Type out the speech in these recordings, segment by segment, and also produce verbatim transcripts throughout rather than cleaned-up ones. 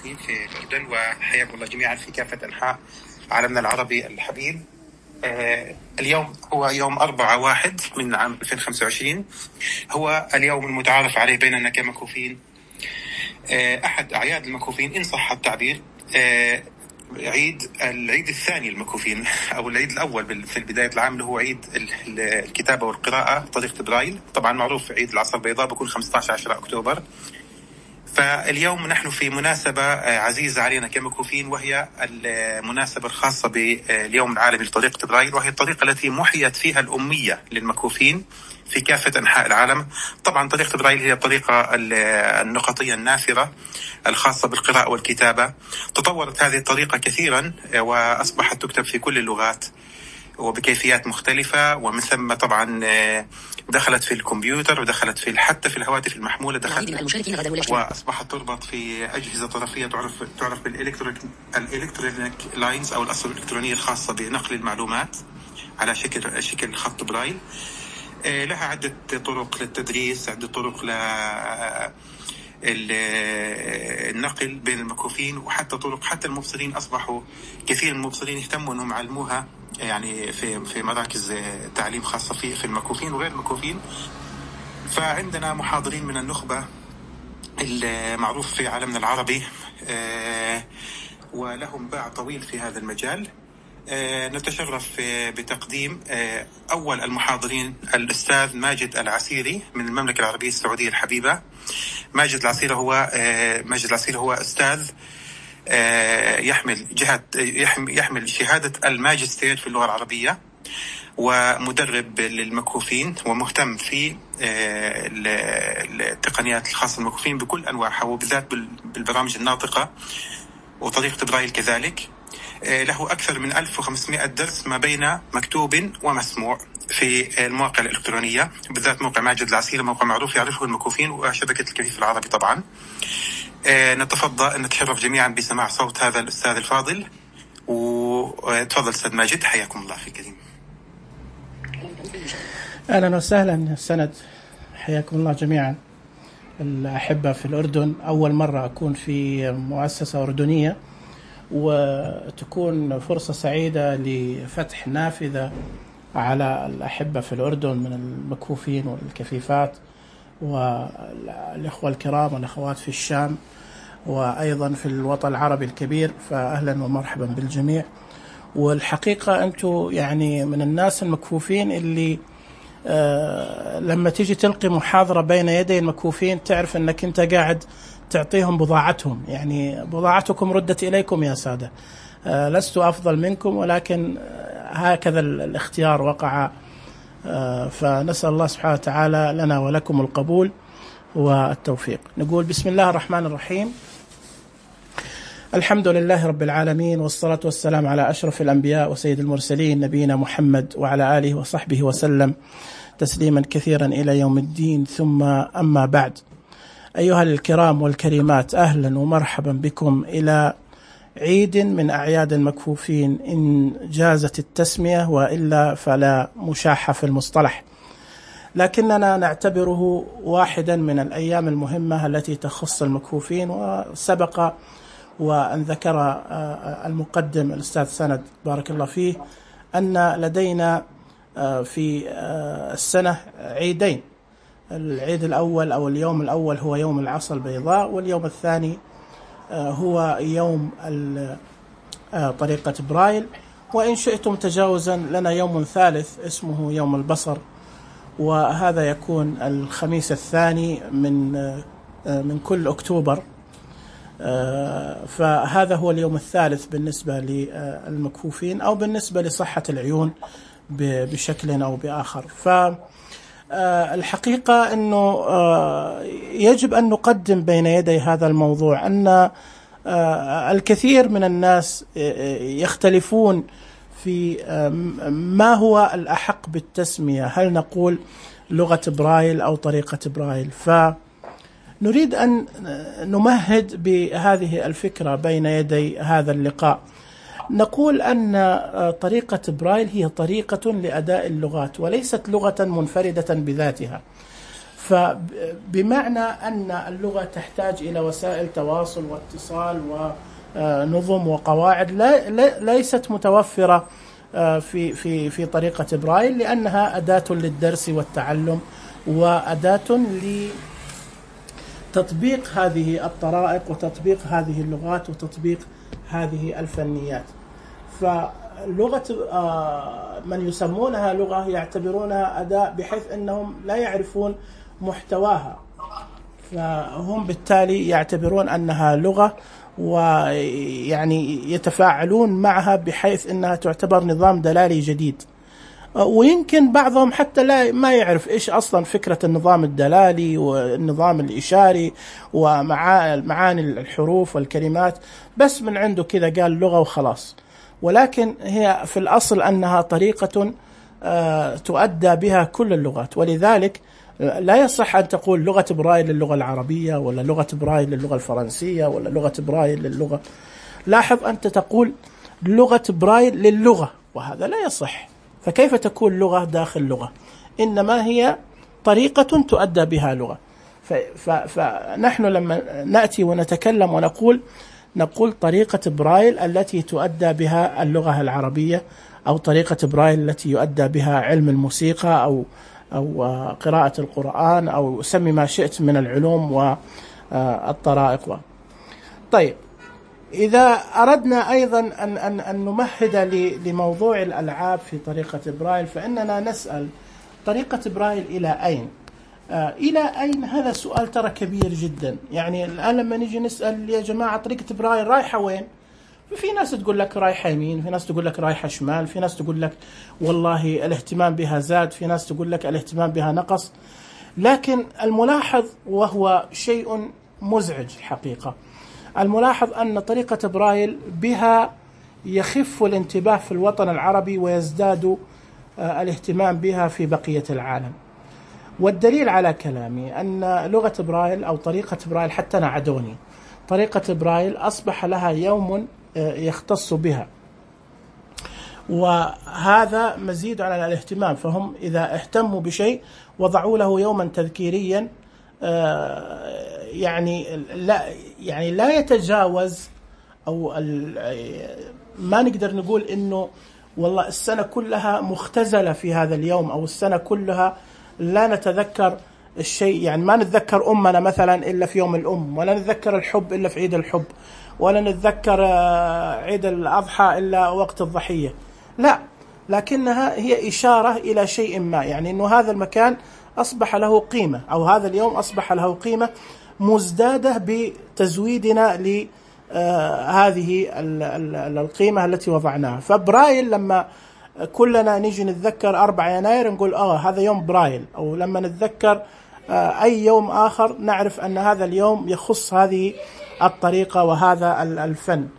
المشاهدين في الأردن، وحياكم الله جميعا في كافة أنحاء عالمنا العربي الحبيب. آه اليوم هو يوم أربعة واحد من عام ألفين وخمسة وعشرين، هو اليوم المتعارف عليه بيننا كمكفوفين، آه أحد أعياد المكفوفين إن صح التعبير. آه عيد العيد الثاني للمكفوفين، أو العيد الأول في بداية العام اللي هو عيد الكتابة والقراءة طريقة برايل. طبعا معروف عيد العصا البيضاء بكل خمسة عشر عشرة أكتوبر. فاليوم نحن في مناسبة عزيزة علينا كمكفوفين، وهي المناسبة الخاصة باليوم العالمي لطريقة برايل، وهي الطريقة التي محيت فيها الأمية للمكفوفين في كافة أنحاء العالم. طبعا طريقة برايل هي الطريقة النقطية النافرة الخاصة بالقراءة والكتابة. تطورت هذه الطريقة كثيرا وأصبحت تكتب في كل اللغات وبكيفيات مختلفة، ومن ثم طبعا دخلت في الكمبيوتر ودخلت في حتى في الهواتف المحمولة، دخلت وأصبحت تربط في أجهزة طرفية تعرف تعرف بالإلكترونيك الإلكترونيك لاينز أو الأسر الإلكترونية الخاصة بنقل المعلومات على شكل شكل خط برايل. لها عدة طرق للتدريس، عدة طرق ل النقل بين المكفوفين، وحتى طرق حتى المبصرين أصبحوا كثير من المبصرين يهتموا أنهم يعلموها يعني في في مراكز تعليم خاصة في في المكفوفين وغير المكفوفين. فعندنا محاضرين من النخبة المعروف في عالمنا العربي ولهم باع طويل في هذا المجال. نتشرف بتقديم أول المحاضرين الأستاذ ماجد العسيري من المملكة العربية السعودية الحبيبة. ماجد العسيري هو ماجد العسيري هو أستاذ يحمل جهة يحمل شهادة الماجستير في اللغة العربية، ومدرب للمكفوفين، ومهتم في التقنيات الخاصة بالمكفوفين بكل أنواعها، وبالذات بالبرامج الناطقة وطريقة برايل كذلك. له أكثر من ألف وخمسمائة درس ما بين مكتوب ومسموع في المواقع الإلكترونية، بالذات موقع ماجد العسيري موقع معروف يعرفه المكفوفين وشبكة الكفيف العربي طبعا. نتفضل نتشرف جميعا بسماع صوت هذا الأستاذ الفاضل، وتفضل أستاذ ماجد، حياكم الله في كريم. أهلا وسهلا سند، حياكم الله جميعا الأحبة في الأردن. أول مرة أكون في مؤسسة أردنية، وتكون فرصة سعيدة لفتح نافذة على الأحبة في الأردن من المكفوفين والكفيفات والإخوة الكرام والأخوات في الشام وأيضا في الوطن العربي الكبير. فأهلا ومرحبا بالجميع. والحقيقة أنتم يعني من الناس المكفوفين اللي آه لما تيجي تلقي محاضرة بين يدي المكفوفين تعرف أنك أنت قاعد تعطيهم بضاعتهم، يعني بضاعتكم ردت إليكم يا سادة. آه لست أفضل منكم، ولكن آه هكذا الاختيار وقع. آه فنسأل الله سبحانه وتعالى لنا ولكم القبول والتوفيق. نقول بسم الله الرحمن الرحيم، الحمد لله رب العالمين، والصلاة والسلام على أشرف الأنبياء وسيد المرسلين نبينا محمد وعلى آله وصحبه وسلم تسليما كثيرا إلى يوم الدين. ثم أما بعد، أيها الكرام والكريمات، أهلا ومرحبا بكم إلى عيد من أعياد المكفوفين إن جازت التسمية، وإلا فلا مشاحة في المصطلح، لكننا نعتبره واحدا من الأيام المهمة التي تخص المكفوفين. وسبق وأن ذكر المقدم الأستاذ سند بارك الله فيه أن لدينا في السنة عيدين. العيد الأول أو اليوم الأول هو يوم العصا البيضاء، واليوم الثاني هو يوم طريقة برايل، وإن شئتم تجاوزا لنا يوم ثالث اسمه يوم البصر، وهذا يكون الخميس الثاني من من كل أكتوبر. فهذا هو اليوم الثالث بالنسبة للمكفوفين أو بالنسبة لصحة العيون بشكل أو بآخر. فالحقيقة أنه يجب أن نقدم بين يدي هذا الموضوع أن الكثير من الناس يختلفون في ما هو الأحق بالتسمية، هل نقول لغة برايل أو طريقة برايل. فنريد أن نمهد بهذه الفكرة بين يدي هذا اللقاء. نقول أن طريقة برايل هي طريقة لأداء اللغات وليست لغة منفردة بذاتها. فبمعنى أن اللغة تحتاج إلى وسائل تواصل واتصال ونظم وقواعد ليست متوفرة في في في طريقة برايل، لأنها أداة للدرس والتعلم وأداة لتطبيق هذه الطرائق وتطبيق هذه اللغات وتطبيق هذه الفنيات. فلغة من يسمونها لغة يعتبرونها أداة بحيث أنهم لا يعرفون محتواها، فهم بالتالي يعتبرون أنها لغة ويعني يتفاعلون معها بحيث أنها تعتبر نظام دلالي جديد. ويمكن بعضهم حتى لا ما يعرف إيش أصلا فكرة النظام الدلالي والنظام الإشاري ومعاني الحروف والكلمات، بس من عنده كذا قال لغة وخلاص. ولكن هي في الأصل أنها طريقة تؤدى بها كل اللغات، ولذلك لا يصح أن تقول لغة برايل للغة العربية ولا لغة برايل للغة الفرنسية ولا لغة برايل للغة. لاحظ أنت تقول لغة برايل للغة، وهذا لا يصح. فكيف تكون لغة داخل لغة؟ إنما هي طريقة تؤدى بها لغة. فنحن لما نأتي ونتكلم ونقول نقول طريقة برايل التي تؤدى بها اللغة العربية، أو طريقة برايل التي يؤدى بها علم الموسيقى أو أو قراءة القرآن أو سمي ما شئت من العلوم والطرائق. طيب، إذا أردنا أيضا أن أن أن نمهد لموضوع الألعاب في طريقة برايل، فإننا نسأل طريقة برايل إلى أين؟ آه إلى أين؟ هذا سؤال ترى كبير جدا. يعني الآن لما نيجي نسأل يا جماعة طريقة برايل رايحة وين؟ في ناس تقول لك رايحة يمين، في ناس تقول لك رايحة شمال، في ناس تقول لك والله الاهتمام بها زاد، في ناس تقول لك الاهتمام بها نقص. لكن الملاحظ، وهو شيء مزعج الحقيقة، الملاحظ أن طريقة برايل بها يخف الانتباه في الوطن العربي ويزداد الاهتمام بها في بقية العالم. والدليل على كلامي أن لغة برايل أو طريقة برايل، حتى نعدوني، طريقة برايل أصبح لها يوم يختص بها، وهذا مزيد على الاهتمام. فهم إذا اهتموا بشيء وضعوا له يوما تذكيريا، يعني لا يعني لا يتجاوز، أو ما نقدر نقول إنه والله السنة كلها مختزلة في هذا اليوم، أو السنة كلها لا نتذكر الشيء. يعني ما نتذكر أمنا مثلا إلا في يوم الأم، ولا نتذكر الحب إلا في عيد الحب، ولا نتذكر عيد الأضحى إلا وقت الضحية. لا، لكنها هي إشارة إلى شيء ما، يعني إنه هذا المكان أصبح له قيمة، أو هذا اليوم أصبح له قيمة مزدادة بتزويدنا لهذه القيمة التي وضعناها. فبرايل لما كلنا نيجي نتذكر أربعة يناير نقول آه هذا يوم برايل، أو لما نتذكر أي يوم آخر نعرف أن هذا اليوم يخص هذه الطريقة وهذا الفن.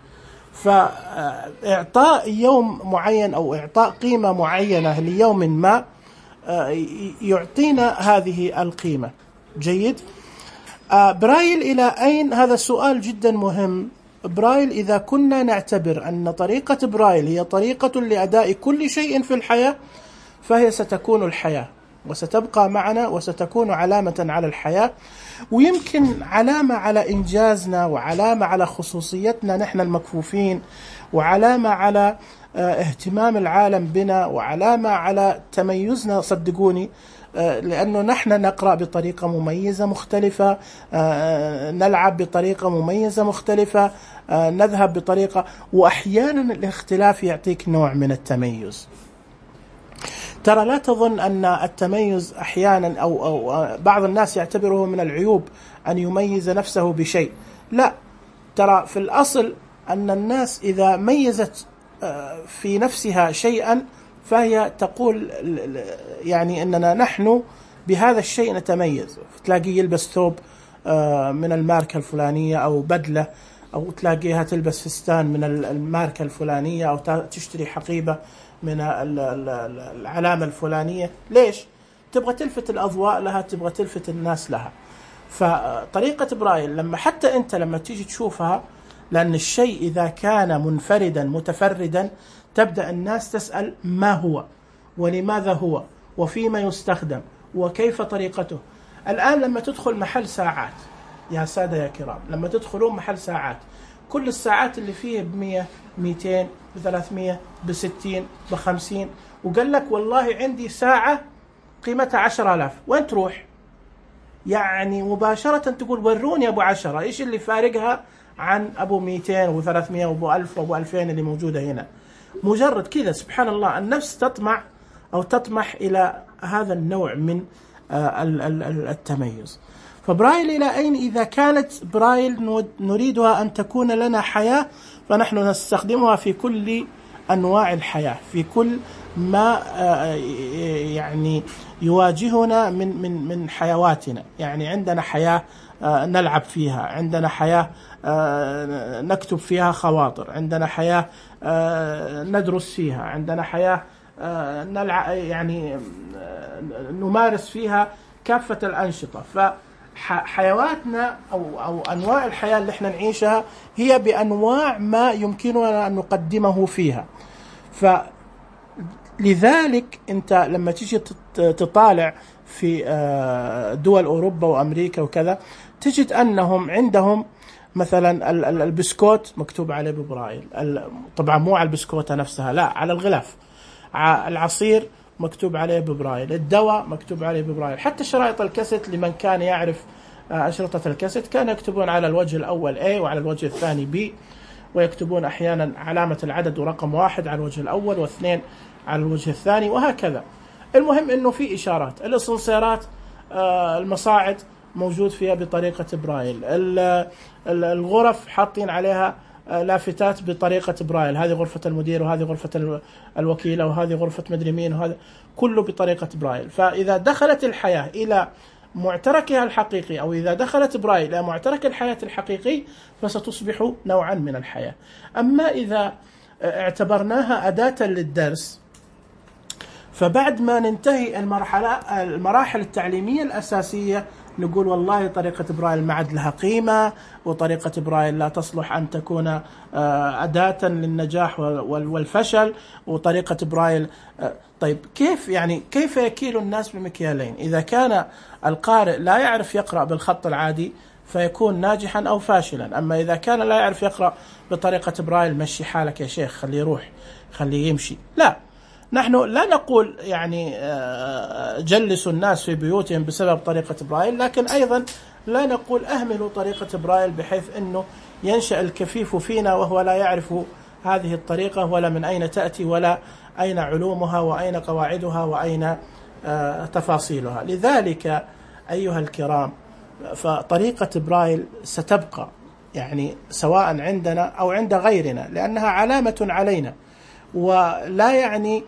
فإعطاء يوم معين أو إعطاء قيمة معينة ليوم ما يعطينا هذه القيمة. جيد. برايل إلى أين؟ هذا سؤال جدا مهم. برايل إذا كنا نعتبر أن طريقة برايل هي طريقة لأداء كل شيء في الحياة، فهي ستكون الحياة وستبقى معنا وستكون علامة على الحياة، ويمكن علامة على إنجازنا وعلامة على خصوصيتنا نحن المكفوفين، وعلامة على اهتمام العالم بنا، وعلامة على تميزنا. صدقوني، لأنه نحن نقرأ بطريقة مميزة مختلفة، نلعب بطريقة مميزة مختلفة، نذهب بطريقة، وأحيانا الاختلاف يعطيك نوع من التميز. ترى لا تظن أن التميز أحيانا أو, أو بعض الناس يعتبره من العيوب أن يميز نفسه بشيء. لا، ترى في الأصل أن الناس إذا ميزت في نفسها شيئا فهي تقول يعني أننا نحن بهذا الشيء نتميز. تلاقي يلبس ثوب من الماركة الفلانية أو بدلة، أو تلاقيها تلبس فستان من الماركة الفلانية، أو تشتري حقيبة من العلامة الفلانية. ليش؟ تبغى تلفت الأضواء لها، تبغى تلفت الناس لها. فطريقة برايل لما حتى أنت لما تيجي تشوفها، لأن الشيء إذا كان منفردا متفردا تبدأ الناس تسأل ما هو ولماذا هو وفيما يستخدم وكيف طريقته. الآن لما تدخل محل ساعات يا سادة يا كرام، لما تدخلون محل ساعات، كل الساعات اللي فيه بمية ميتين بثلاثمية بستين بخمسين، وقال لك والله عندي ساعة قيمتها عشر آلاف، وين تروح؟ يعني مباشرة تقول وروني أبو عشرة، إيش اللي فارقها عن أبو ميتين وأبو ثلاثمية وأبو ألف وأبو ألفين اللي موجودة هنا؟ مجرد كذا سبحان الله النفس تطمع أو تطمح إلى هذا النوع من التميز. فبرايل إلى أين؟ إذا كانت برايل نريدها أن تكون لنا حياة، فنحن نستخدمها في كل أنواع الحياة، في كل ما يعني يواجهنا من من من حيواتنا. يعني عندنا حياة نلعب فيها، عندنا حياة نكتب فيها خواطر، عندنا حياة ندرس فيها، عندنا حياة نلعب يعني نمارس فيها كافة الأنشطة. فحيواتنا أو أو أنواع الحياة اللي احنا نعيشها هي بأنواع ما يمكننا أن نقدمه فيها. فلذلك أنت لما تيجي تطالع في دول أوروبا وأمريكا وكذا، تجد أنهم عندهم مثلا البسكوت مكتوب عليه ببرايل، طبعا مو على البسكوتة نفسها، لا على الغلاف. العصير مكتوب عليه ببرايل، الدواء مكتوب عليه ببرايل، حتى شرائط الكاسيت لمن كان يعرف أشرطة الكاسيت كانوا يكتبون على الوجه الأول A وعلى الوجه الثاني B، ويكتبون أحيانا علامة العدد ورقم واحد على الوجه الأول واثنين على الوجه الثاني وهكذا. المهم أنه في إشارات. الأسانسيرات المصاعد موجود فيها بطريقة برايل، الغرف حاطين عليها لافتات بطريقة برايل، هذه غرفة المدير وهذه غرفة الوكيلة وهذه غرفة مدري مين، وهذا كله بطريقة برايل. فإذا دخلت الحياة إلى معتركها الحقيقي، أو إذا دخلت برايل إلى معترك الحياة الحقيقي، فستصبح نوعا من الحياة. أما إذا اعتبرناها أداة للدرس، فبعد ما ننتهي المرحلة المراحل التعليمية الأساسية نقول والله طريقة برايل ما عاد لها قيمة، وطريقة برايل لا تصلح أن تكون أداة للنجاح والفشل، وطريقة برايل. طيب كيف يعني كيف يكيل الناس بمكيالين؟ إذا كان القارئ لا يعرف يقرأ بالخط العادي فيكون ناجحا أو فاشلا، أما إذا كان لا يعرف يقرأ بطريقة برايل مشي حالك يا شيخ، خليه يروح خليه يمشي. لا، نحن لا نقول يعني جلسوا الناس في بيوتهم بسبب طريقة برايل، لكن أيضا لا نقول أهملوا طريقة برايل بحيث أنه ينشأ الكفيف فينا وهو لا يعرف هذه الطريقة ولا من أين تأتي ولا أين علومها وأين قواعدها وأين تفاصيلها. لذلك أيها الكرام، فطريقة برايل ستبقى يعني سواء عندنا أو عند غيرنا، لأنها علامة علينا، ولا يعني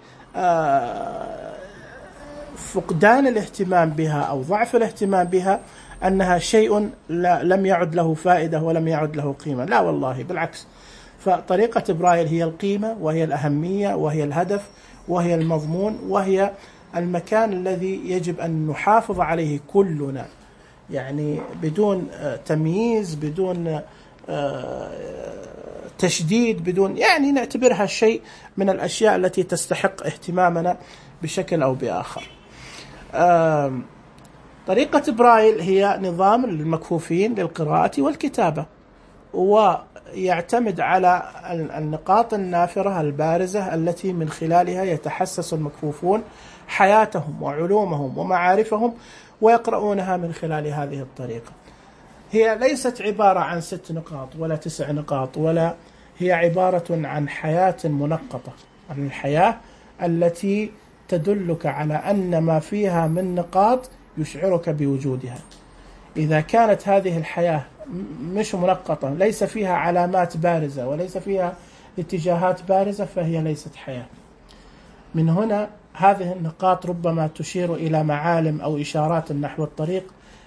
فقدان الاهتمام بها أو ضعف الاهتمام بها أنها شيء لم يعد له فائدة ولم يعد له قيمة، لا والله بالعكس. فطريقة برايل هي القيمة وهي الأهمية وهي الهدف وهي المضمون وهي المكان الذي يجب أن نحافظ عليه كلنا، يعني بدون تمييز، بدون تشديد، بدون يعني نعتبرها شيء من الأشياء التي تستحق اهتمامنا بشكل أو بآخر. طريقة برايل هي نظام للمكفوفين للقراءة والكتابة، ويعتمد على النقاط النافرة البارزة التي من خلالها يتحسس المكفوفون حياتهم وعلومهم ومعارفهم ويقرؤونها من خلال هذه الطريقة. هي ليست عبارة عن ست نقاط ولا تسع نقاط، ولا هي عبارة عن حياة منقطة، عن الحياة التي تدلك على أن ما فيها من نقاط يشعرك بوجودها. إذا كانت هذه الحياة مش منقطة، ليس فيها علامات بارزة وليس فيها اتجاهات بارزة، فهي ليست حياة. من هنا هذه النقاط ربما تشير إلى معالم أو إشارات نحو الطريق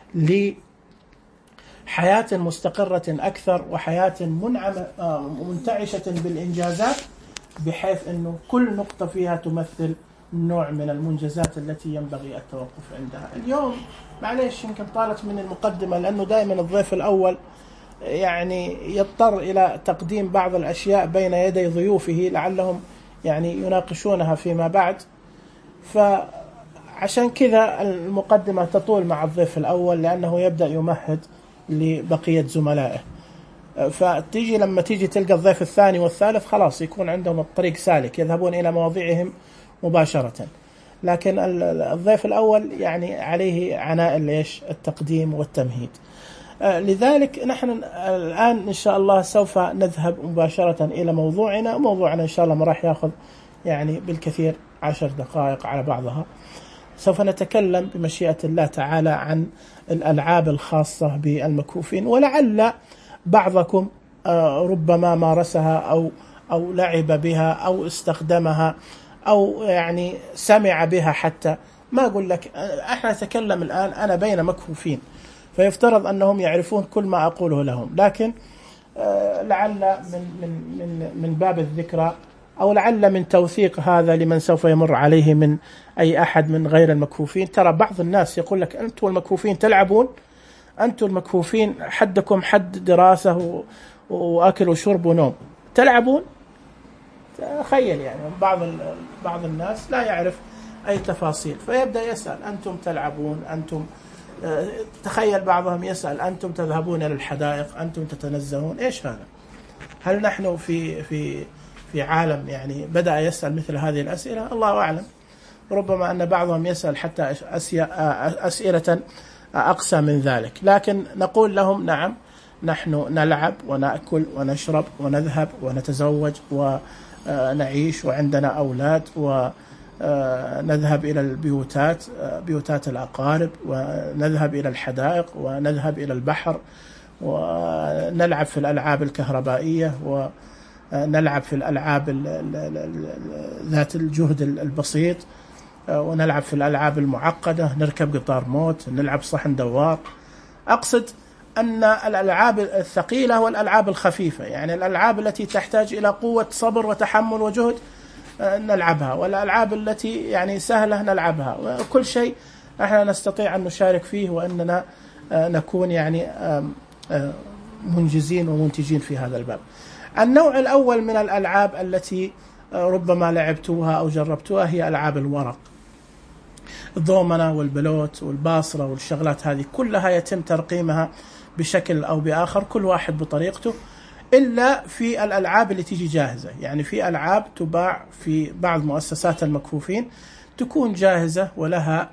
لحياة مستقرة أكثر، وحياة منعمة منتعشة بالإنجازات، بحيث أنه كل نقطة فيها تمثل نوع من المنجزات التي ينبغي التوقف عندها. اليوم معليش يمكن طالت من المقدمة، لأنه دائما الضيف الأول يعني يضطر إلى تقديم بعض الأشياء بين يدي ضيوفه لعلهم يعني يناقشونها فيما بعد. عشان كذا المقدمة تطول مع الضيف الأول، لأنه يبدأ يمهد لبقية زملائه. فتيجي لما تيجي تلقى الضيف الثاني والثالث خلاص يكون عندهم الطريق سالك، يذهبون إلى مواضيعهم مباشرة. لكن الضيف الأول يعني عليه عناء ليش التقديم والتمهيد. لذلك نحن الآن إن شاء الله سوف نذهب مباشرة إلى موضوعنا. موضوعنا إن شاء الله ما راح يأخذ يعني بالكثير عشر دقائق على بعضها. سوف نتكلم بمشيئة الله تعالى عن الألعاب الخاصة بالمكفوفين، ولعل بعضكم ربما مارسها أو أو لعب بها أو استخدمها أو يعني سمع بها حتى. ما أقول لك احنا نتكلم الآن أنا بين مكفوفين، فيفترض أنهم يعرفون كل ما أقوله لهم، لكن لعل من من من من باب الذكرى أو لعل من توثيق هذا لمن سوف يمر عليه من أي أحد من غير المكفوفين. ترى بعض الناس يقول لك أنتم المكفوفين تلعبون، أنتم المكفوفين حدكم حد دراسة وأكل وشرب ونوم، تلعبون؟ تخيل يعني بعض بعض الناس لا يعرف أي تفاصيل، فيبدأ يسأل أنتم تلعبون، أنتم تخيل بعضهم يسأل أنتم تذهبون إلى الحدائق، أنتم تتنزهون. إيش هذا؟ هل نحن في في في عالم يعني بدأ يسأل مثل هذه الأسئلة؟ الله أعلم. ربما أن بعضهم يسأل حتى أسئلة أقسى من ذلك، لكن نقول لهم نعم، نحن نلعب ونأكل ونشرب ونذهب ونتزوج ونعيش وعندنا أولاد، ونذهب إلى البيوتات بيوتات الأقارب، ونذهب إلى الحدائق، ونذهب إلى البحر، ونلعب في الألعاب الكهربائية، ونلعب في الألعاب ذات الجهد البسيط، ونلعب في الألعاب المعقدة، نركب قطار موت، نلعب صحن دوار. أقصد أن الألعاب الثقيلة والألعاب الخفيفة، يعني الألعاب التي تحتاج إلى قوة صبر وتحمل وجهد نلعبها، والألعاب التي يعني سهلة نلعبها، وكل شيء احنا نستطيع أن نشارك فيه وأننا نكون يعني منجزين ومنتجين في هذا الباب. النوع الأول من الألعاب التي ربما لعبتوها أو جربتوها هي ألعاب الورق، الضومنة والبلوت والباصرة والشغلات هذه كلها يتم ترقيمها بشكل أو بآخر، كل واحد بطريقته، إلا في الألعاب اللي تيجي جاهزة. يعني في ألعاب تباع في بعض مؤسسات المكفوفين تكون جاهزة ولها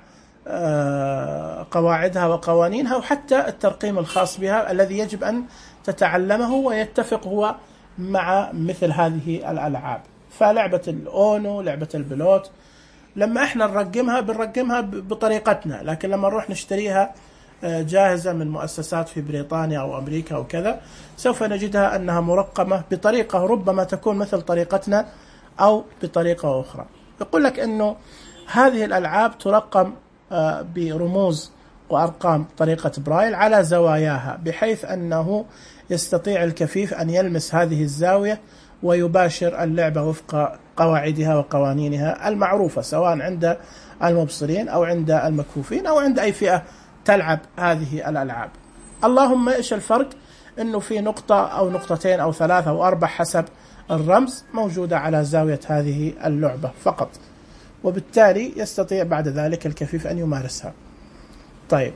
قواعدها وقوانينها، وحتى الترقيم الخاص بها الذي يجب أن تتعلمه ويتفق هو مع مثل هذه الألعاب. فلعبة الأونو، لعبة البلوت، لما احنا نرقمها بنرقمها بطريقتنا، لكن لما نروح نشتريها جاهزة من مؤسسات في بريطانيا أو أمريكا أو كذا، سوف نجدها أنها مرقمة بطريقة ربما تكون مثل طريقتنا أو بطريقة أخرى. يقول لك أنه هذه الألعاب ترقم برموز وأرقام طريقة برايل على زواياها، بحيث أنه يستطيع الكفيف أن يلمس هذه الزاوية ويباشر اللعبة وفق قواعدها وقوانينها المعروفة، سواء عند المبصرين أو عند المكفوفين أو عند أي فئة تلعب هذه الألعاب. اللهم إيش الفرق؟ أنه في نقطة أو نقطتين أو ثلاثة أو أربع حسب الرمز موجودة على زاوية هذه اللعبة فقط، وبالتالي يستطيع بعد ذلك الكفيف أن يمارسها. طيب،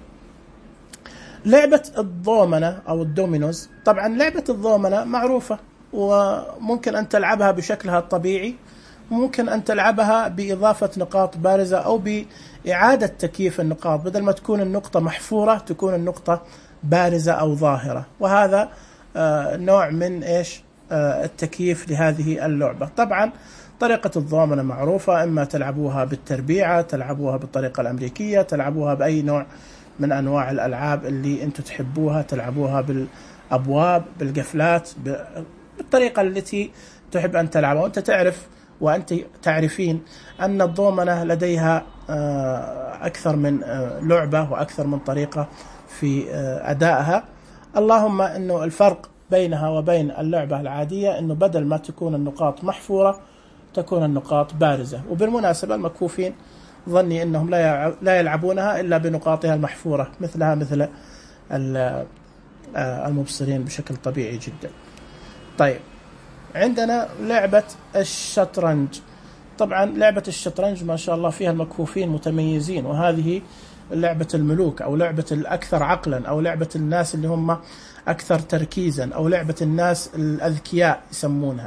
لعبة الضومنة أو الدومينوز، طبعا لعبة الضومنة معروفة وممكن أن تلعبها بشكلها الطبيعي، ممكن أن تلعبها بإضافة نقاط بارزة أو بإعادة تكييف النقاط، بدل ما تكون النقطة محفورة تكون النقطة بارزة أو ظاهرة، وهذا آه نوع من إيش آه التكييف لهذه اللعبة. طبعا طريقة الضومنة معروفة، إما تلعبوها بالتربيعة، تلعبوها بالطريقة الأمريكية، تلعبوها بأي نوع من أنواع الألعاب اللي أنتم تحبوها، تلعبوها بالأبواب، بالقفلات، بالطريقة التي تحب أن تلعبها. وأنت تعرف وأنت تعرفين أن الضومنة لديها أكثر من لعبة وأكثر من طريقة في أدائها. اللهم أنه الفرق بينها وبين اللعبة العادية أنه بدل ما تكون النقاط محفورة تكون النقاط بارزة. وبالمناسبة المكفوفين ظني أنهم لا يلعبونها إلا بنقاطها المحفورة، مثلها مثل المبصرين بشكل طبيعي جدا. طيب، عندنا لعبة الشطرنج. طبعا لعبة الشطرنج ما شاء الله فيها المكفوفين متميزين، وهذه لعبة الملوك أو لعبة الأكثر عقلا أو لعبة الناس اللي هم أكثر تركيزا أو لعبة الناس الأذكياء يسمونها.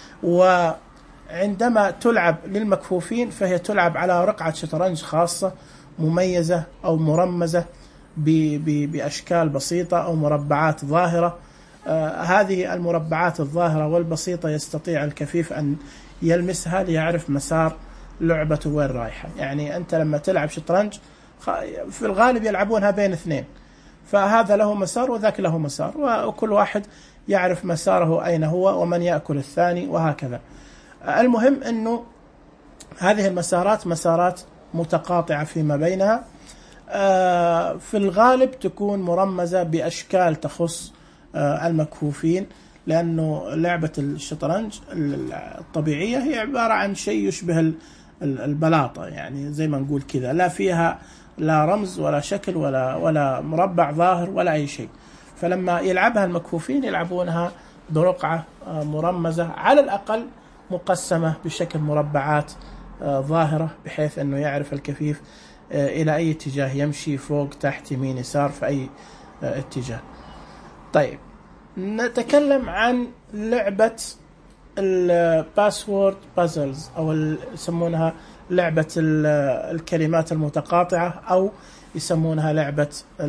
وعندما تلعب للمكفوفين فهي تلعب على رقعة شطرنج خاصة مميزة أو مرمزة بأشكال بسيطة أو مربعات ظاهرة. آه هذه المربعات الظاهرة والبسيطة يستطيع الكفيف أن يلمسها ليعرف مسار لعبته وين رايحة. يعني أنت لما تلعب شطرنج في الغالب يلعبونها بين اثنين، فهذا له مسار وذاك له مسار، وكل واحد يعرف مساره أين هو ومن يأكل الثاني وهكذا. المهم أنه هذه المسارات مسارات متقاطعة فيما بينها، في الغالب تكون مرمزة بأشكال تخص المكفوفين، لأنه لعبة الشطرنج الطبيعية هي عبارة عن شيء يشبه البلاطة، يعني زي ما نقول كذا، لا فيها لا رمز ولا شكل ولا ولا مربع ظاهر ولا أي شيء. فلما يلعبها المكفوفين يلعبونها برقعة مرمزة على الأقل مقسمة بشكل مربعات ظاهرة، بحيث أنه يعرف الكفيف إلى أي اتجاه يمشي، فوق تحت يمين يسار في أي اتجاه. طيب نتكلم عن لعبة الباسورد بازلز أو يسمونها لعبة الكلمات المتقاطعة أو يسمونها لعبة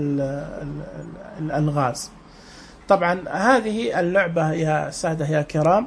الألغاز. طبعا هذه اللعبة يا سادة يا كرام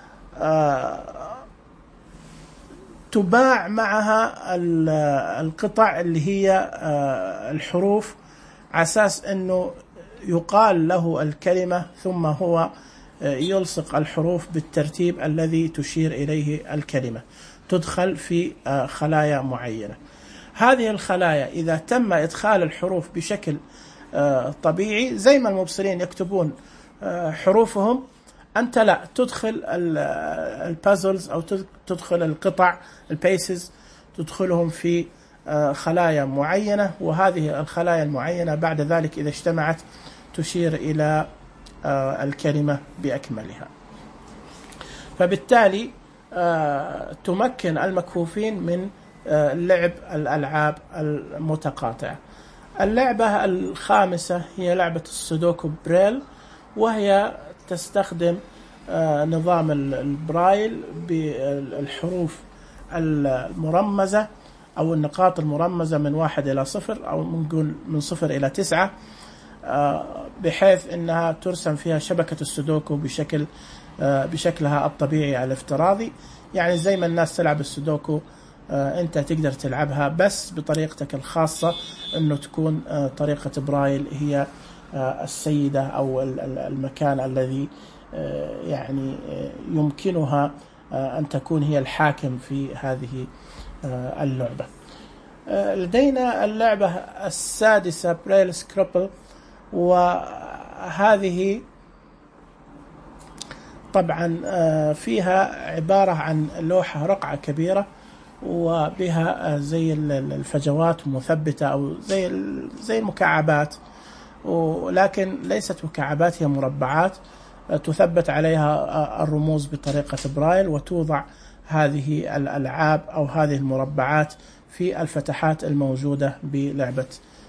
تباع معها القطع اللي هي الحروف، على أساس أنه يقال له الكلمة ثم هو يلصق الحروف بالترتيب الذي تشير إليه الكلمة، تدخل في خلايا معينة. هذه الخلايا إذا تم إدخال الحروف بشكل طبيعي زي ما المبصرين يكتبون حروفهم، أنت لا تدخل البازلز أو تدخل القطع البيسز، تدخلهم في خلايا معينة، وهذه الخلايا المعينة بعد ذلك إذا اجتمعت تشير إلى الكلمة بأكملها. فبالتالي تمكن المكفوفين من لعب الألعاب المتقاطعة. اللعبة الخامسة هي لعبة السودوكو بريل، وهي تستخدم نظام البرايل بالحروف المرمزة أو النقاط المرمزة من واحد إلى صفر، أو نقول من صفر إلى تسعة، بحيث أنها ترسم فيها شبكة السودوكو بشكل بشكلها الطبيعي الافتراضي. يعني زي ما الناس تلعب السودوكو أنت تقدر تلعبها بس بطريقتك الخاصة، أنه تكون طريقة برايل هي السيدة أو المكان الذي يعني يمكنها أن تكون هي الحاكم في هذه اللعبة. لدينا اللعبة السادسة برايل سكرابل، وهذه طبعا فيها عبارة عن لوحة رقعة كبيرة وبها زي الفجوات مثبتة أو زي زي المكعبات، ولكن ليست مكعبات، هي مربعات تثبت عليها الرموز بطريقة برايل، وتوضع هذه الألعاب أو هذه المربعات في الفتحات الموجودة بلعبة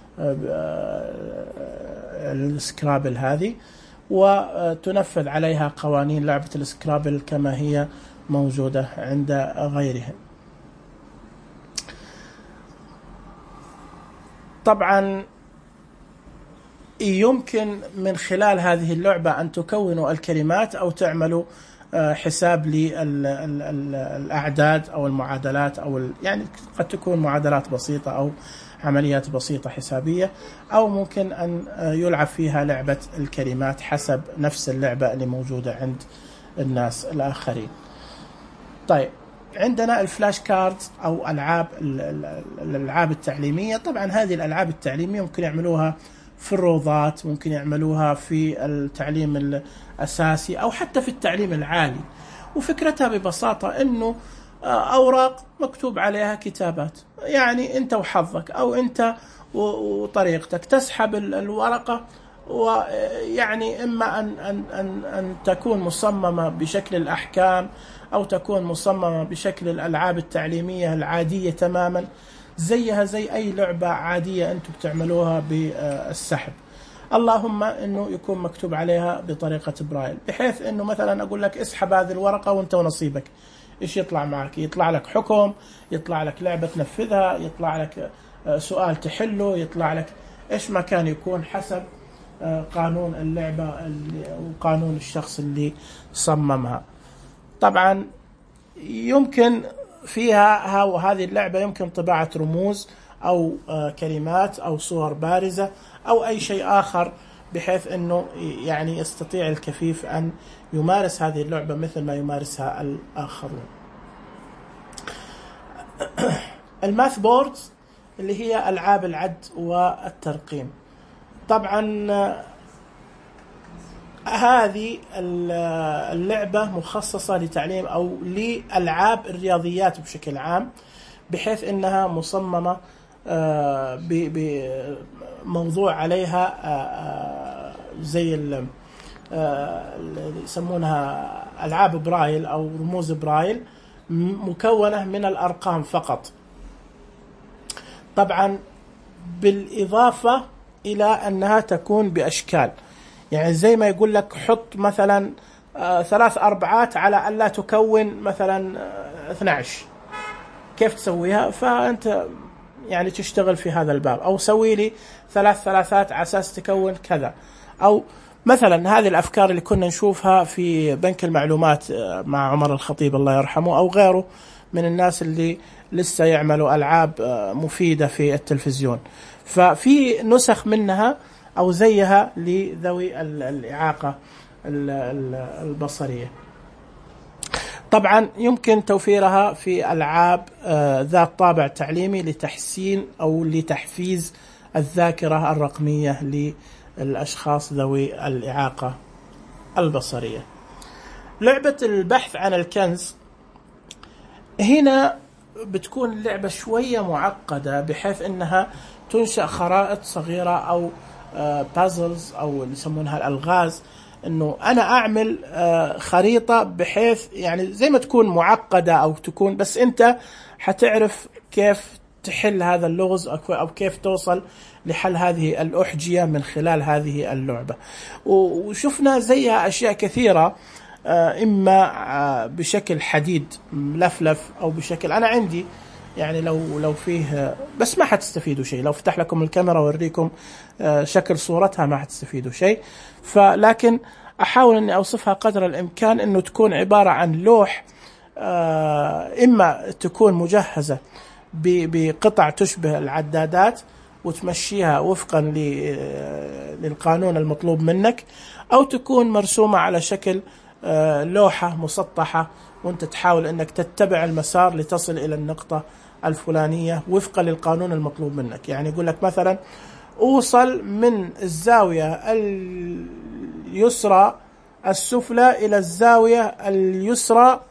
السكرابل هذه، وتنفذ عليها قوانين لعبة السكرابل كما هي موجودة عند غيرهم. طبعا يمكن من خلال هذه اللعبة أن تكونوا الكلمات أو تعملوا حساب للأعداد أو المعادلات، أو يعني قد تكون معادلات بسيطة أو عمليات بسيطة حسابية، أو ممكن أن يلعب فيها لعبة الكلمات حسب نفس اللعبة اللي موجودة عند الناس الآخرين. طيب عندنا الفلاش كاردز أو ألعاب الألعاب التعليمية. طبعا هذه الألعاب التعليمية ممكن يعملوها في الروضات، ممكن يعملوها في التعليم الأساسي أو حتى في التعليم العالي، وفكرتها ببساطة أنه أوراق مكتوب عليها كتابات، يعني أنت وحظك أو أنت وطريقتك تسحب الورقة ويعني إما أن, أن, أن, أن تكون مصممة بشكل الأحكام أو تكون مصممة بشكل الألعاب التعليمية العادية تماما، زيها زي أي لعبة عادية أنتم بتعملوها بالسحب. اللهم أنه يكون مكتوب عليها بطريقة برايل، بحيث أنه مثلا أقول لك اسحب هذه الورقة وأنت ونصيبك إيش يطلع معك، يطلع لك حكم، يطلع لك لعبة تنفذها، يطلع لك سؤال تحله، يطلع لك إيش ما كان يكون حسب قانون اللعبة وقانون الشخص اللي صممها. طبعا يمكن فيها وهذه اللعبة يمكن طباعة رموز أو كلمات أو صور بارزة أو أي شيء آخر، بحيث أنه يعني يستطيع الكفيف أن يمارس هذه اللعبة مثل ما يمارسها الآخرون. الماث بوردز اللي هي ألعاب العد والترقيم، طبعا هذه اللعبة مخصصة لتعليم أو لألعاب الرياضيات بشكل عام، بحيث أنها مصممة بموضوع عليها زي اللي يسمونها ألعاب برايل أو رموز برايل مكونة من الأرقام فقط، طبعا بالإضافة إلى أنها تكون بأشكال، يعني زي ما يقول لك حط مثلا آه ثلاث أربعات على أن لا تكون مثلا آه اثني عشر، كيف تسويها؟ فأنت يعني تشتغل في هذا الباب، أو سوي لي ثلاث ثلاثات على أساس تكون كذا، أو مثلا هذه الأفكار اللي كنا نشوفها في بنك المعلومات آه مع عمر الخطيب الله يرحمه أو غيره من الناس اللي لسه يعملوا ألعاب آه مفيدة في التلفزيون. ففي نسخ منها أو زيها لذوي الإعاقة البصرية. طبعا يمكن توفيرها في ألعاب ذات طابع تعليمي لتحسين أو لتحفيز الذاكرة الرقمية للأشخاص ذوي الإعاقة البصرية. لعبة البحث عن الكنز هنا بتكون اللعبة شوية معقدة، بحيث أنها تنشأ خرائط صغيرة أو بازلز أو يسمونها الألغاز، أنه أنا أعمل خريطة بحيث يعني زي ما تكون معقدة أو تكون، بس أنت حتعرف كيف تحل هذا اللغز أو كيف توصل لحل هذه الأحجية من خلال هذه اللعبة. وشفنا زيها أشياء كثيرة، إما بشكل حديد ملفلف أو بشكل، أنا عندي يعني لو لو فيه، بس ما حتستفيدوا شيء، لو فتح لكم الكاميرا ووريكم شكل صورتها ما حتستفيدوا شيء، فلكن أحاول أني أوصفها قدر الإمكان أنه تكون عبارة عن لوح، إما تكون مجهزة بقطع تشبه العدادات وتمشيها وفقا للقانون المطلوب منك، أو تكون مرسومة على شكل لوحة مسطحة وانت تحاول انك تتبع المسار لتصل الى النقطة الفلانية وفقا للقانون المطلوب منك. يعني يقول لك مثلا اوصل من الزاوية اليسرى السفلى الى الزاوية اليسرى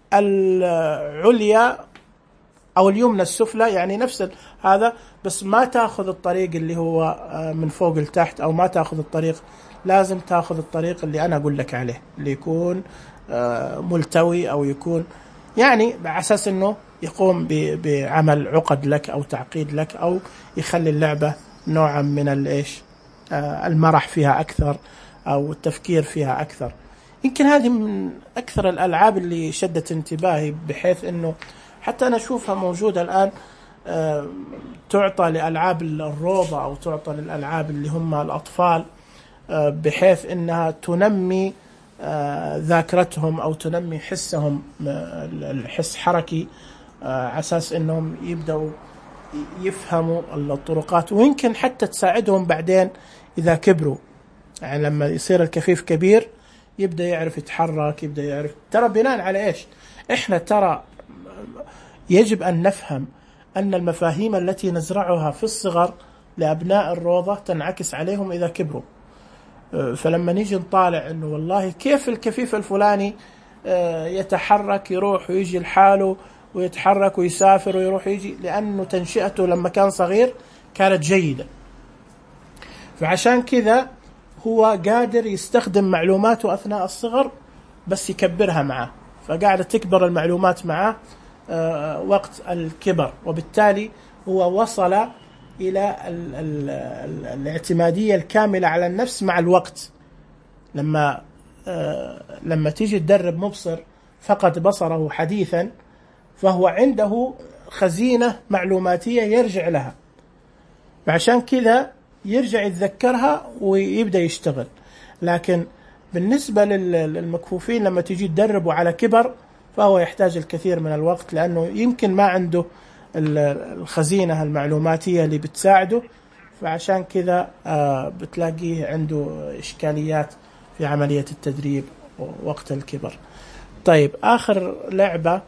العليا او اليمنى السفلى، يعني نفس هذا، بس ما تاخذ الطريق اللي هو من فوق لتحت، او ما تاخذ الطريق، لازم تاخذ الطريق اللي انا اقول لك عليه، اللي يكون ملتوي او يكون يعني على اساس انه يقوم بعمل عقد لك او تعقيد لك، او يخلي اللعبة نوعا من الايش المرح فيها اكثر او التفكير فيها اكثر. يمكن هذه من اكثر الالعاب اللي شدت انتباهي، بحيث انه حتى انا اشوفها موجودة الان تعطى لألعاب الروضة او تعطى للألعاب اللي هم الاطفال، بحيث انها تنمي ذاكرتهم او تنمي حسهم، الحس حركي، على اساس انهم يبدأوا يفهموا الطرقات، ويمكن حتى تساعدهم بعدين اذا كبروا، يعني لما يصير الكفيف كبير يبدأ يعرف يتحرك، يبدأ يعرف. ترى بناء على ايش احنا ترى يجب ان نفهم ان المفاهيم التي نزرعها في الصغر لابناء الروضة تنعكس عليهم اذا كبروا. فلما نيجي نطالع انه والله كيف الكفيف الفلاني يتحرك يروح ويجي لحاله ويتحرك ويسافر ويروح ويجي، لانه تنشئته لما كان صغير كانت جيدة. فعشان كذا هو قادر يستخدم معلوماته أثناء الصغر بس يكبرها معه، فقاعدة تكبر المعلومات معه وقت الكبر، وبالتالي هو وصل إلى ال ال ال الاعتمادية الكاملة على النفس مع الوقت. لما لما تيجي تدرب مبصر فقد بصره حديثا، فهو عنده خزينة معلوماتية يرجع لها، فعشان كذا يرجع يتذكرها ويبدأ يشتغل. لكن بالنسبة للمكفوفين لما تيجي تدربه على كبر فهو يحتاج الكثير من الوقت، لأنه يمكن ما عنده الخزينة المعلوماتية اللي بتساعده، فعشان كذا بتلاقيه عنده إشكاليات في عملية التدريب وقت الكبر. طيب، آخر لعبة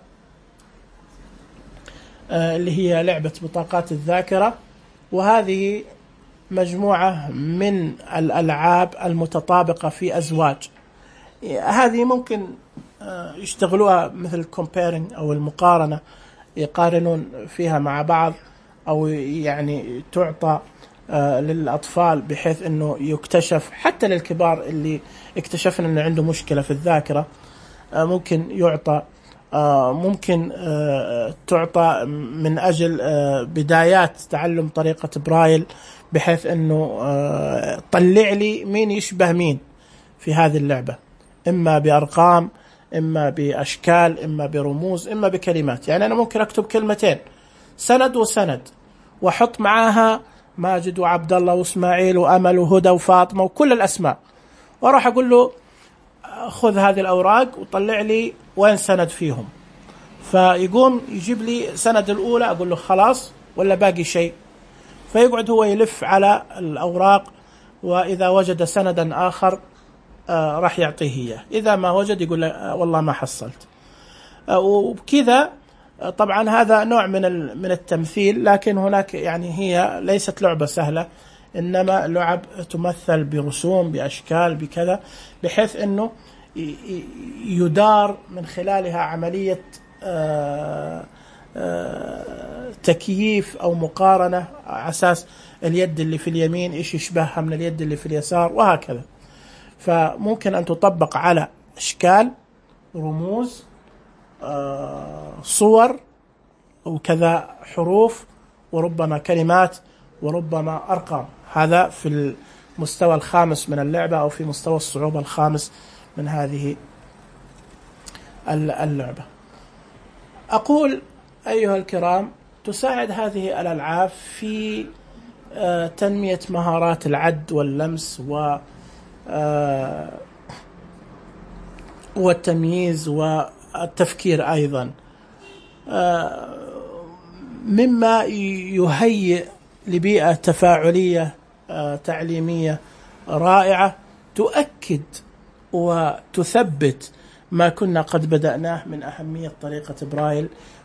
اللي هي لعبة بطاقات الذاكرة، وهذه مجموعة من الألعاب المتطابقة في أزواج. هذه ممكن يشتغلوها مثل comparing أو المقارنة، يقارنون فيها مع بعض، أو يعني تعطى للأطفال بحيث أنه يكتشف، حتى للكبار اللي اكتشفنا أنه عنده مشكلة في الذاكرة ممكن يعطى، ممكن تعطى من أجل بدايات تعلم طريقة برايل، بحيث أنه طلع لي مين يشبه مين في هذه اللعبة، إما بأرقام، إما بأشكال، إما برموز، إما بكلمات. يعني أنا ممكن أكتب كلمتين سند وسند وحط معاها ماجد وعبد الله وإسماعيل وأمل وهدى وفاطمة وكل الأسماء، وأروح أقول له خذ هذه الأوراق وطلع لي وين سند فيهم، فيقوم يجيب لي سند الأولى، أقول له خلاص ولا باقي شيء، فيقعد هو يلف على الأوراق، وإذا وجد سندا آخر آه راح يعطيه إياه، إذا ما وجد يقول له آه والله ما حصلت. آه وبكذا آه طبعا هذا نوع من من التمثيل، لكن هناك يعني هي ليست لعبة سهلة، إنما لعب تمثل برسوم بأشكال بكذا، بحيث أنه يدار من خلالها عملية آه آه تكييف أو مقارنة على أساس اليد اللي في اليمين إيش يشبهها من اليد اللي في اليسار، وهكذا. فممكن أن تطبق على أشكال، رموز، آه صور، وكذا حروف، وربما كلمات، وربما أرقام. هذا في المستوى الخامس من اللعبة، أو في مستوى الصعوبة الخامس من هذه اللعبة. أقول أيها الكرام، تساعد هذه الألعاب في تنمية مهارات العد واللمس والتمييز والتفكير أيضا، مما يهيئ لبيئة تفاعلية تعليمية رائعة تؤكد وتثبت ما كنا قد بدأناه من أهمية طريقة برايل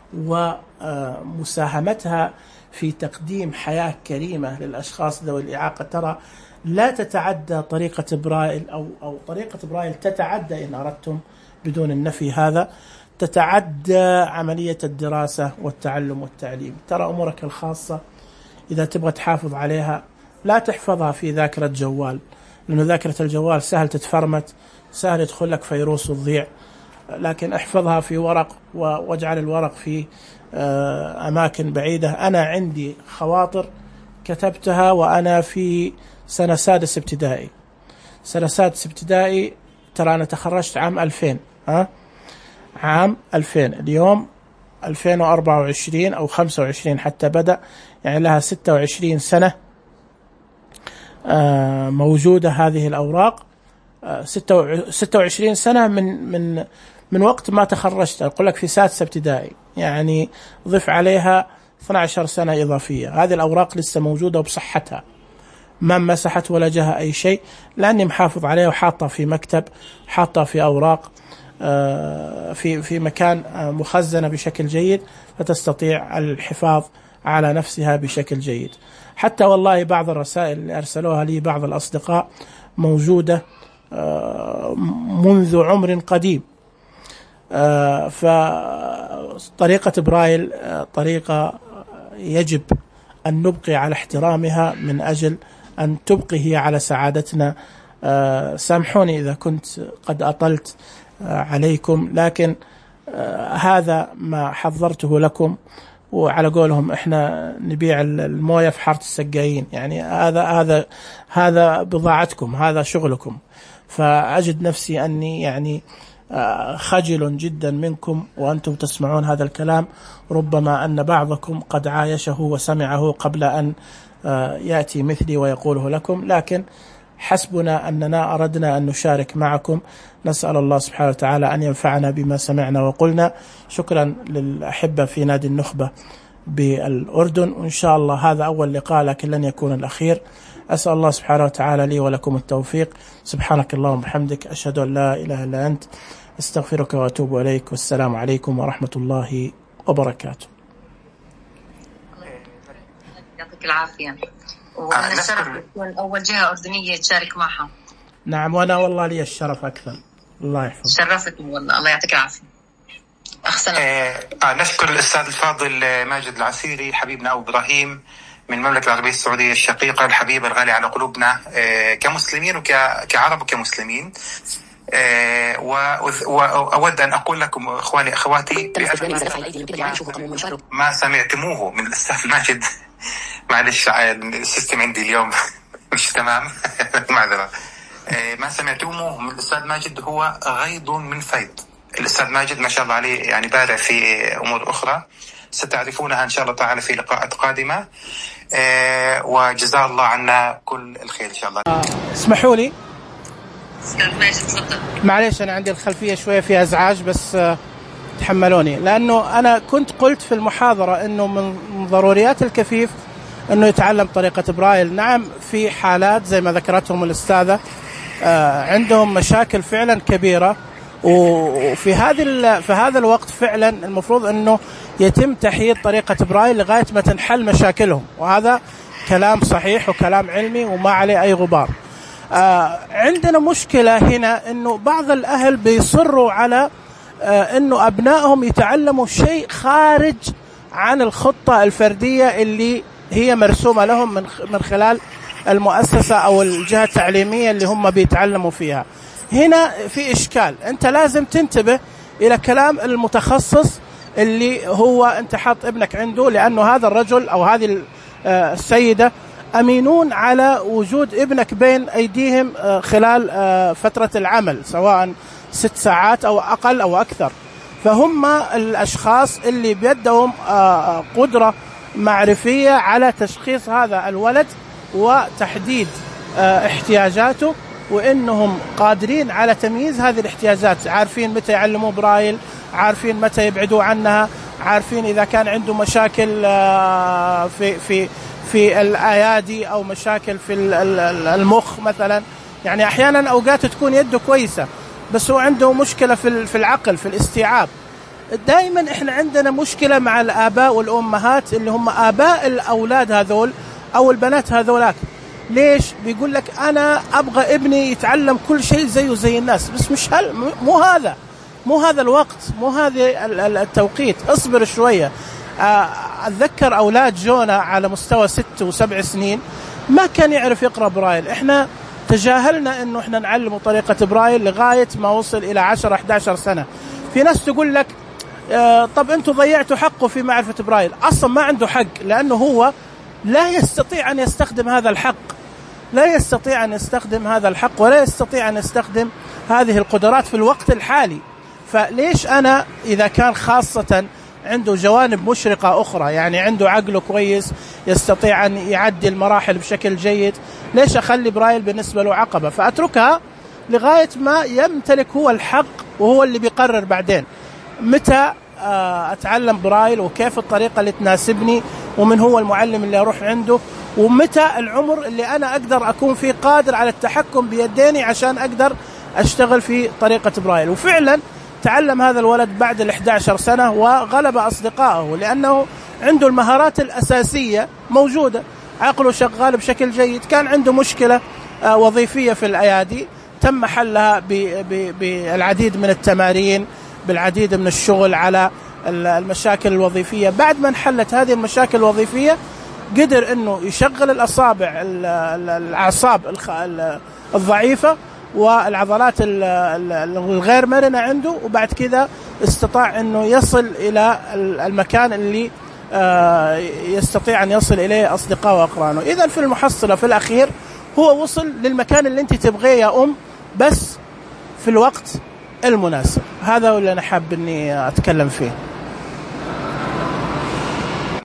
ومساهمتها في تقديم حياة كريمة للأشخاص ذوي الإعاقة. ترى لا تتعدى طريقة برايل أو أو طريقة برايل تتعدى، إن أردتم بدون النفي هذا، تتعدى عملية الدراسة والتعلم والتعليم. ترى أمورك الخاصة إذا تبغى تحافظ عليها لا تحفظها في ذاكرة جوال، لأن ذاكرة الجوال سهل تتفرمت، سهل يدخل لك فيروس وتضيع، لكن احفظها في ورق، واجعل الورق في أماكن بعيدة. أنا عندي خواطر كتبتها وأنا في سنة سادس ابتدائي، سنة سادس ابتدائي، ترى أنا تخرجت عام ألفين، ها عام ألفين، اليوم ألفين وأربعة وعشرين أو خمسة وعشرين حتى بدأ، يعني لها ستة وعشرين سنة موجودة هذه الأوراق، ستة وعشرين سنة من من من وقت ما تخرجت. أقول لك في سادسة ابتدائي، يعني ضف عليها اثنتي عشرة سنة إضافية. هذه الأوراق لسه موجودة وبصحتها، ما مسحت ولا جها أي شيء، لأني محافظ عليها وحاطة في مكتب، حاطة في أوراق في في مكان مخزنة بشكل جيد، فتستطيع الحفاظ على نفسها بشكل جيد. حتى والله بعض الرسائل اللي أرسلوها لي بعض الأصدقاء موجودة منذ عمر قديم. فطريقة برايل طريقة يجب أن نبقي على احترامها من أجل أن تبقي هي على سعادتنا سامحوني إذا كنت قد أطلت عليكم، لكن هذا ما حضرته لكم. وعلى قولهم احنا نبيع المويه في حاره السقايين، يعني هذا هذا هذا بضاعتكم، هذا شغلكم. فأجد نفسي أني يعني خجل جدا منكم وأنتم تسمعون هذا الكلام، ربما أن بعضكم قد عايشه وسمعه قبل أن يأتي مثلي ويقوله لكم، لكن حسبنا أننا أردنا أن نشارك معكم. نسأل الله سبحانه وتعالى أن ينفعنا بما سمعنا وقلنا. شكرا للأحبة في نادي النخبة بالأردن، وإن شاء الله هذا أول لقاء لكن لن يكون الأخير. أسأل الله سبحانه وتعالى لي ولكم التوفيق. سبحانك اللهم وبحمدك، أشهد أن لا إله إلا أنت، استغفرك وأتوب إليك، والسلام عليكم ورحمة الله وبركاته. يعطيك العافية، وأنا الشرف تكون أول جهة أردنية تشارك معها. نعم، وأنا والله لي الشرف أكثر. الله يحفظك. شرفتني والله، الله يعطيك العافية. أحسن. آه نشكر الأستاذ الفاضل ماجد العسيري حبيبنا أبو إبراهيم من المملكة العربية السعودية الشقيقة الحبيبة الغالية على قلوبنا آه كمسلمين وكعرب وكمسلمين. آه وأود أن أقول لكم إخواني أخواتي ما سمعتموه من الأستاذ ماجد. معلش السيستم عندي اليوم مش تمام معذرة. ما سمعتموه من الأستاذ ماجد هو غيض من فيض. الأستاذ ماجد ما شاء الله عليه يعني بارع في أمور أخرى ستعرفونها إن شاء الله تعالى في لقاءات قادمة. وجزاه الله عنا كل الخير إن شاء الله. اسمحوا لي أستاذ ماجد تفضل. معليش أنا عندي الخلفية شوية فيها إزعاج، بس تحملوني، لأنه أنا كنت قلت في المحاضرة أنه من ضروريات الكفيف أنه يتعلم طريقة برايل. نعم، في حالات زي ما ذكرتهم الأستاذة عندهم مشاكل فعلا كبيرة، وفي هذه في هذا الوقت فعلا المفروض أنه يتم تحييد طريقة برايل لغاية ما تنحل مشاكلهم، وهذا كلام صحيح وكلام علمي وما عليه أي غبار. عندنا مشكلة هنا أنه بعض الأهل بيصروا على أنه أبنائهم يتعلموا شيء خارج عن الخطة الفردية اللي هي مرسومة لهم من من خلال المؤسسة أو الجهة التعليمية اللي هم بيتعلموا فيها. هنا في إشكال، أنت لازم تنتبه إلى كلام المتخصص اللي هو أنت حاط ابنك عنده، لأنه هذا الرجل أو هذه السيدة أمينون على وجود ابنك بين أيديهم خلال فترة العمل، سواء ست ساعات أو أقل أو أكثر. فهم الأشخاص اللي بيدهم قدرة معرفية على تشخيص هذا الولد وتحديد احتياجاته، وإنهم قادرين على تمييز هذه الاحتياجات، عارفين متى يعلموا برايل، عارفين متى يبعدوا عنها، عارفين إذا كان عنده مشاكل في في في الأيادي أو مشاكل في المخ مثلا. يعني أحيانا أوقات تكون يده كويسة بس هو عنده مشكلة في في العقل، في الاستيعاب. دائما إحنا عندنا مشكلة مع الآباء والأمهات اللي هم آباء الأولاد هذول أو البنات هذولاك. ليش؟ بيقول لك أنا أبغى ابني يتعلم كل شيء زيه زي الناس، بس مش هل مو هذا مو هذا الوقت، مو هذا التوقيت. اصبر شوية. أتذكر أولاد جونا على مستوى ست وسبع سنين ما كان يعرف يقرأ برايل. إحنا تجاهلنا إنه إحنا نعلمه طريقة برايل لغاية ما وصل إلى عشرة إحدى عشر سنة. في ناس تقول لك آه طب أنتوا ضيعتوا حقه في معرفة برايل. أصلا ما عنده حق، لأنه هو لا يستطيع أن يستخدم هذا الحق، لا يستطيع أن يستخدم هذا الحق ولا يستطيع أن يستخدم هذه القدرات في الوقت الحالي. فليش أنا إذا كان خاصة عنده جوانب مشرقة أخرى، يعني عنده عقله كويس يستطيع أن يعدي المراحل بشكل جيد، ليش أخلي برايل بالنسبة له عقبة؟ فأتركها لغاية ما يمتلك هو الحق، وهو اللي بيقرر بعدين متى أتعلم برايل وكيف الطريقة اللي تناسبني ومن هو المعلم اللي أروح عنده، ومتى العمر اللي أنا أقدر أكون فيه قادر على التحكم بيديني عشان أقدر أشتغل في طريقة برايل. وفعلا تعلم هذا الولد بعد الإحدى عشر سنة وغلب أصدقائه، لأنه عنده المهارات الأساسية موجودة، عقله شغال بشكل جيد. كان عنده مشكلة وظيفية في الأيادي تم حلها بالعديد من التمارين، بالعديد من الشغل على المشاكل الوظيفية. بعد ما انحلت هذه المشاكل الوظيفية قدر أنه يشغل الأصابع الأعصاب الضعيفة والعضلات الغير مرنة عنده، وبعد كذا استطاع أنه يصل إلى المكان اللي يستطيع أن يصل إليه أصدقاء وأقرانه. إذن في المحصلة في الأخير هو وصل للمكان اللي أنت تبغيه يا أم، بس في الوقت المناسب. هذا هو اللي أنا حاب أني أتكلم فيه.